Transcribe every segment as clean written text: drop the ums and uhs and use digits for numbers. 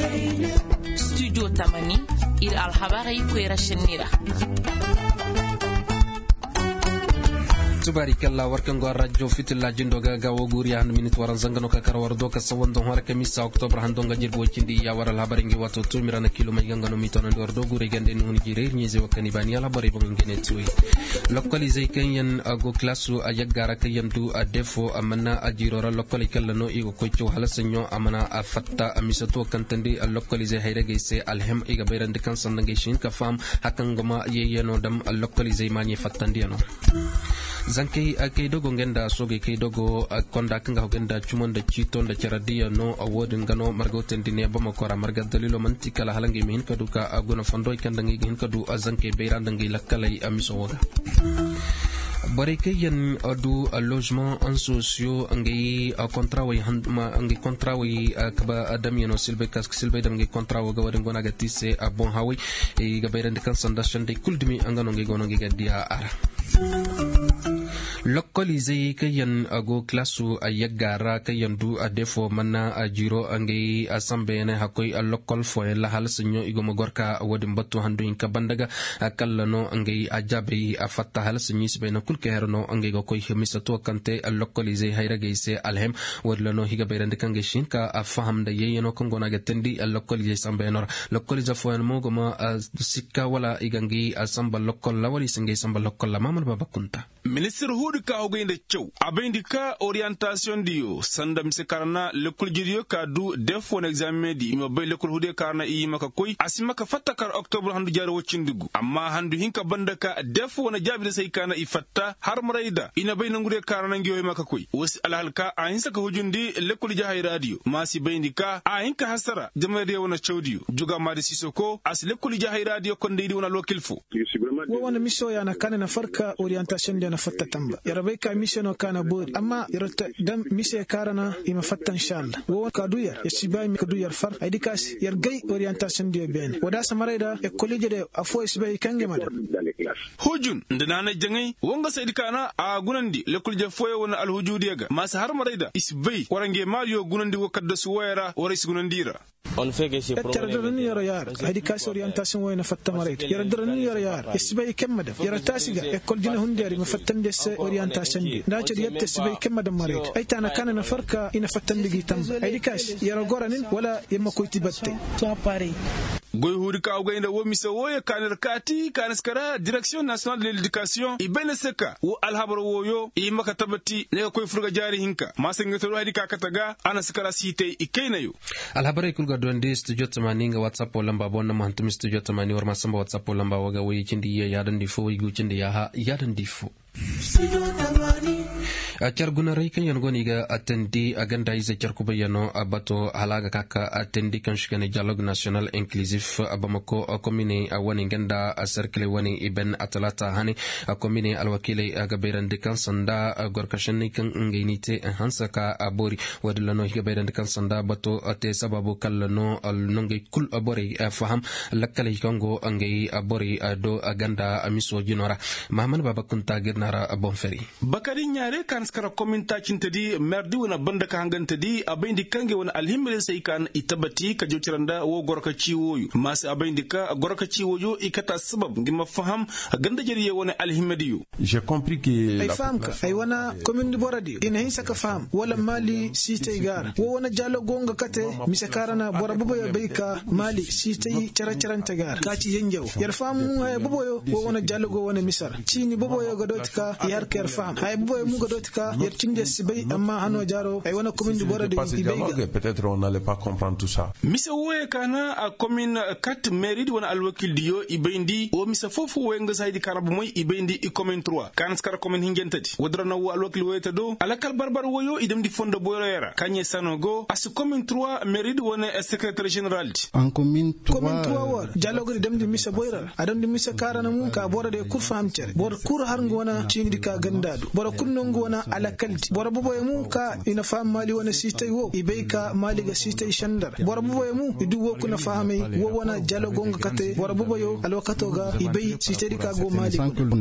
Studio Tamani ir alhabari kwera shenira. tubarikalla warkango radio fitilla jindoga gawo guri han minute waran zangano ka karawar do ka sawando hore kamisa october handonga jirbo cindi ya waral habaringi wato tumirana kilo mai gangano mitono do do guri gande ni huni jire nyize wakani bani ala bari bo ngene tuwi lokalize kenyan go klasu ayaggara kayandu a defo amana ajirora lokalikalla no igo kocho halasanyo amana afatta amisato kantandi lokalize hayrege se alhem iga bayrande kan sandange shin ka fam hakangama yeyeno dam lokalize mani fattandi no zankai akai dogo ngenda soge kai dogo konda kanga hogenda chumonda chiton da charadiya no awodin gano margoten dine bama kora marga dalilo mantikala halangi min kaduka aguna fondo ikandangi hin kadu azankai beirandangi lakalai amiso woga barikayan adu logement en socio angai contrat way handma angai contrat way kaba adamiano silbe kask silbe dangai contrat wa gawadin gona gatise abon hawi e gabayran de kan sandashan de kuldimi angano ngai gono ngai gadia ara lokalize kayan ago klasu ayaggara kayan du adefo manna ajiro angai asambe ne hakoi lokal fo la hal sinyo igomo gorka wadin battu handu inka bandaga akallano angai ajabe afatta hal sinyi sbena kulke herno angai go koy hemisato kante lokalize hayrageyse alhem wadlano higa beyrande kange shinka afahamda yeyeno kongona gatendi lokalize sambe nor lokalize fo en mogoma sikka wala igangi asamba lokal lawali singe samba lokal mamal babakunta ministre hudu ka ogende chow abindika orientation dio sanda msekarna lekul jirio ka du defo examen di mo bay lekul hude karna yi maka koy asimaka fatakar october handu jaro wocindigu amma handu hinka bandaka defo na jabide sai kana ifatta har maraida ina bay nangude karna ngiyo maka koy wasi alhalka ayinsa ka hujundi lekul jahay radio masi bayindika ayinka hasara jamade wona chawdiyo juga madi sisoko as lekul jahay radio konde wona lokilfo wana miso yana kana na farka orientation dia na fatta tamba yarabai ka missiono kana bod amma yarata dam mise karana ima fatta inshallah wo ka duyar yasibai mi ka duyar far aidikas yargai orientation dia ben wada samareda e college de afo isibai kange mada hujun ndana jangai wonga saidikana a gunandi lekul je foyo wona alhujudiga masa har maraida isbai warange mario gunandi wakadda suwayra waris gunandira on fait que c'est problème yar aidikas orientation wona fatta maraida yardarani yar isbai kemada yaratasiga e koljina hundari ma fattan desse orientation di ndace yette isbai kemada maraida aitana kana na farka ina fattan digi tamba aidikas yaro goranin wala yemma koyti batte to pare goy huri ka ogayna wo misa woye kaner kati kanaskara direction nationale de l'éducation ibene seka wo alhabar woyo i maka tabati ne koy furga jari hinka masenga to wadi ka kataga ana skara site ikainayo alhabare kulga donde studio tamaninga whatsapp lamba bonna mantum studio tamani war masamba whatsapp lamba waga woyi cindi ya dan difo wigu cindi ya dan difo Charguna Raikan Yangoniga attendi agenda is a Charkubayano abato halaga kaka attendi kanshikane dialogue national inclusif abamako akomine awaningenda a circle wani iben atalata hani akomine alwakile agaberan de kansanda gorkashani kan nginite hansaka abori wadlano higaberan de kansanda bato ate sababu kallano alnonge kul abori faham lakkale kango angei abori do aganda amiso jinora mahaman babakunta girnara bonferi bakari nyare kan skara kominta cintadi merdi wona banda ka hangantadi abayndi kange wona alhimmel sai kan itabati ka jotiranda wo gorka ciwoyu mas abayndi ka gorka ciwoyo ikata sabab ngima faham ganda jariye wona alhimmediyo j'ai compris que ay famka ay wana commune boradi ina hinsa ka fam wala mali site gar wo wona jalo gonga kate misakarana bora buboyo bayka mali site characharanta gar kaci yenjew yar famu ay buboyo wo wona jalo go wona misar cini buboyo godotka yar ker fam ay buboyo mu godotka yar cinde sibay amma hano jaro ay wana commune boradi ibeyga peut-être on n'allait pas comprendre tout ça misa woye kana a commune 4 mairie di wona alwakil diyo ibeyndi o misa fofu wenga saydi karabu moy ibeyndi i commune 3 kan skara commune hingentati wodrana wo alwakil woyeta do alakal barbar woyo idem di fondo boyera kanye sanogo as commune 3 mairie di wona secrétaire général en commune 3 wa dialogue di dem di misa boyra adam di misa karana mun ka borade kur famcere bor kur har ngona cini di ka gandadu bor bora kunnongo wana alakalti bora bubo mu ka ina fam mali wana sitay wo ibayka mali ga sitay shandar bora bubo mu idu wo kuna fahame wo wana jalo gonga kate bora bubo yo alwakato ga ibay sitay ka go mali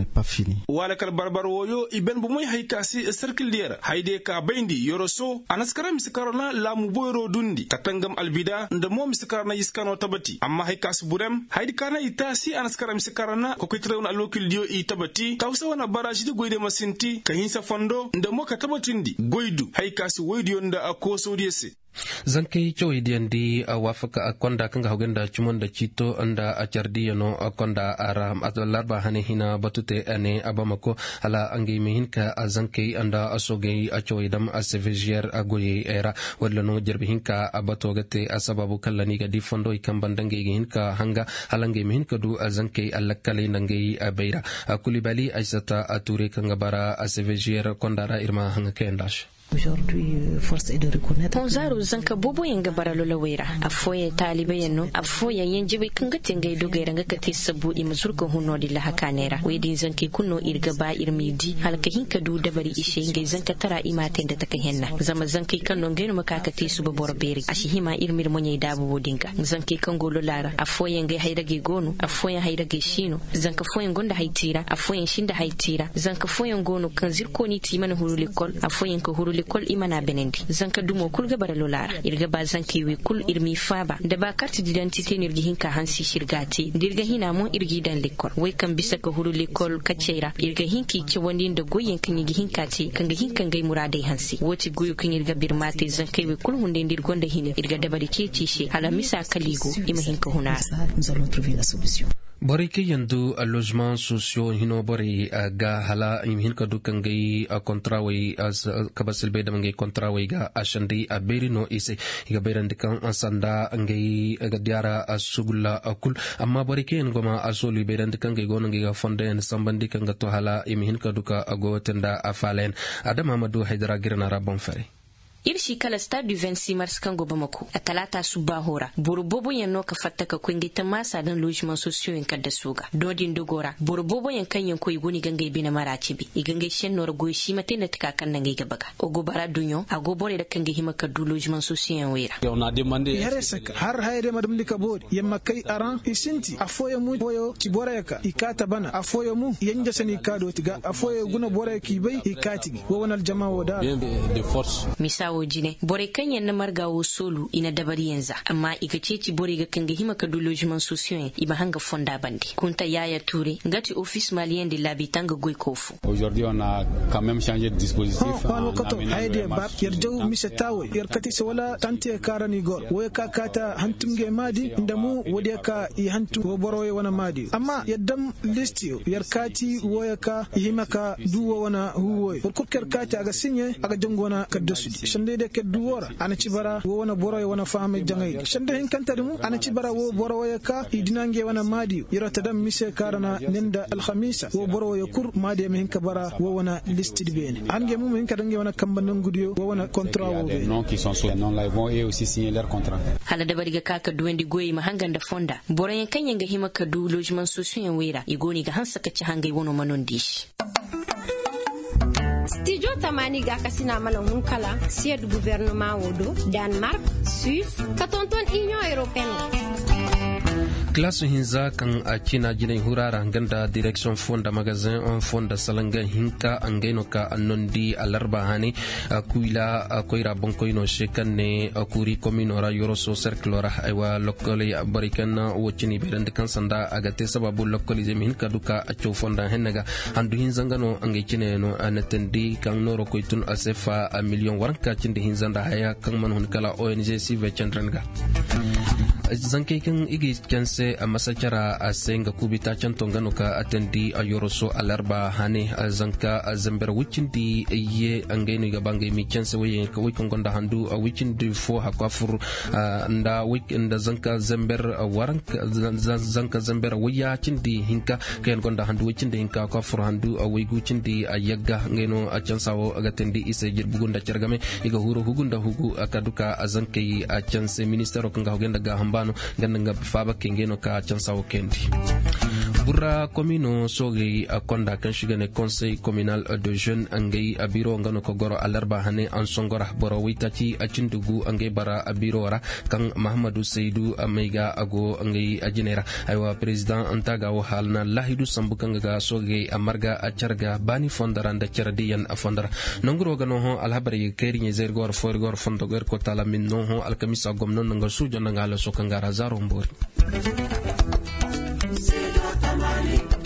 wala kal barbar woyo iben bu moy haykasi circle lier hayde ka bayndi yoroso anaskara miskarna la mu boyro dundi katangam albida nda mo miskarna yiskano tabati amma haykasi burem hayde kana itasi anaskara miskarna ko kitrewna lokil dio i tabati tawsa wana baraji de goyde masinti ka hinsa fondo nda mo ka tabatindi goydu haykasi woydi nda akoso diese zankai choi diandi wafaka akonda kanga hogenda chumonda chito anda achardi no akonda aram larba hane hina batute ane abamako ala angi mehinka azankai anda asogei achoi dam asevigier agoyi era wadlano jerbi hinka abatogate asababu kallani ga difondo ikambandange hinka hanga halange mehinka du azankai alakale nange abeira kulibali aisata ature kanga bara asevigier kondara irma hanga kendash. Aujourd'hui, force est de reconnaître. Onzaro zanka bobo yenga baralo lawera. Afoye talibe yeno. Afoye yenjibe kanga tenga idogera nga kati sabu imazurka huno di laha kanera. Wedi zanki kuno irgaba irmidi. Halaka hinka du dabari ishe inga zanka tara ima tenda taka henna. Zama zanki kano ngeno makakati subabora beri. Ashihima irmir mwenye idabu wodinka. Zanki kango lolara. Afoye nga hairage gonu. Afoye hairage shino. Zanka foye ngonda haitira. Afoye shinda haitira. Zanka foye ngono kanzirko ni timana hurulikol. Afoye nka hurul kol imana benendi zanka dumo kulga baralolara irga ba zanki wi kul irmi faba da ba carte d'identité nirgi hinka hansi shirgati dirga hina mo irgi dan lekol wai kan bisa ka huru lekol kacera irga hinki ci wandin da goyen kan yigi hinka ti kan ga hinkan gai muradai hansi woti goyo kan irga birmate zanki wi kul hunde ndir gonda hine irga da bari ke ci she hala misa kaligo ima hinka huna nous allons trouver la solution. Borike yandu logement sociaux hino bori ga hala imhin kadu kangai kontrawai as kabasil be damangai kontrawai ga ashandi aberino ise ga berandikan ansanda ngai ga diara asugula akul amma borike ngoma asoli berandikan ga gono ga fonden sambandi kan ga to hala imhin kadu ka agotenda afalen adam Mamadou Haidara girna rabon fare irshi kala stade du 26 mars kango bamako a talata suba hora borobobo yanno ka fatta ka kwingita masa dan logement sociaux en kadda suga dodin dogora borobobo yan kan yan koy goni gangai bina maraci bi igangai shen nor goy shi mate na tika kan nan ga baga ogo bara dunyo ago bore da kangai hima ka du logement sociaux en wera on a demandé yare saka har hayre madam lika bod yamma kai aran isinti afoya mu boyo ci borayaka ikata bana afoya mu yanja sani kado tiga afoya guna borayaki bai ikati wo wonal jama'a wada de force misawo jine bore kanyan na margawo solu ina dabari yanza amma iga ceci bore ga kanga hima ka du logement sociaux iba hanga fonda bandi kunta yaya ture ngati office malien de l'habitant goy kofu aujourd'hui on a quand même changé de dispositif on kato hayde bab yerjaw misatawo yerkati se wala tante karani gor we ka kata hantumge madi ndamu wode ka I hantu wo boroye wana madi amma yaddam listio yerkati woyaka himaka duwo wana huwoy pour kerkati aga sinye aga jongona kadosudi shande de kedduwora ana cibara wo wana boroye wana fahame jangay shande hin kantari mu ana cibara wo boroye ka idinange wana madi yerata dam mise karana nenda alkhamisa wo boroye kur madi me hin kabara wo wana listed bene ange mu hin kadange wana kambanan gudiyo wo wana contrat wo be non qui sont sur non là ils vont et aussi signer leur contrat hala da bariga kaka duwendi goyi mahanganda fonda boroye kanya ga hima ka du logement sociaux en wera igoni ga hansa ka ci hangai wono manon dish Studio Tamani ga kasina malan kala siya du gouvernement wodo Denmark, Suisse, katonton Union Européenne. Classe hinza kan a China jinay hurara ganda direction fonda magazin on fonda salanga hinka angeno ka anondi alarba hani kuila koira bonkoino shekanne kuri commune yoroso cercle ra aywa lokole barikan wochini berande kan sanda agate sababu lokole jemi hinka duka acho fonda hennaga handu hinzangano ange chine no anatendi kan noro koitun asefa a million waranka chinde hinzanda haya kan man hun kala ONG Sive Chandranga zanke kan igi kanse a masakara a senga kubita chantongano ka atendi a yoroso alarba hane a zanka a zamber wikindi ye angeni ga bangai mi kanse waye ka wikon gonda handu a wikindi fo hakwafur nda weekend zanka zamber waranka zanka zamber waya chindi hinka kayan gonda handu wikindi hinka hakwafur handu a wigu chindi a yagga ngeno a chansawo agatendi ise jirbugunda chargame iga huro hugunda hugu akaduka a zankai a chanse ministero kanga hogenda ga bano ganda nga faba kengeno ka chansawo kendi burra commune sogi akonda kan shigane conseil communal de jeunes angay abiro ngano ko goro alarba hane an songora boro witati acindugu angay bara abiro wara kan Mahamadou Seydou Ameiga ago angay ajinera aywa president antaga wo halna lahidu sambukanga ga sogi amarga acharga bani fondaranda chardiyan afondara nongro gano ho alhabari keri nyezer gor for gor fondo gor ko tala min no ho alkamisa gomno nanga sujo nanga la sokangara zaro mbori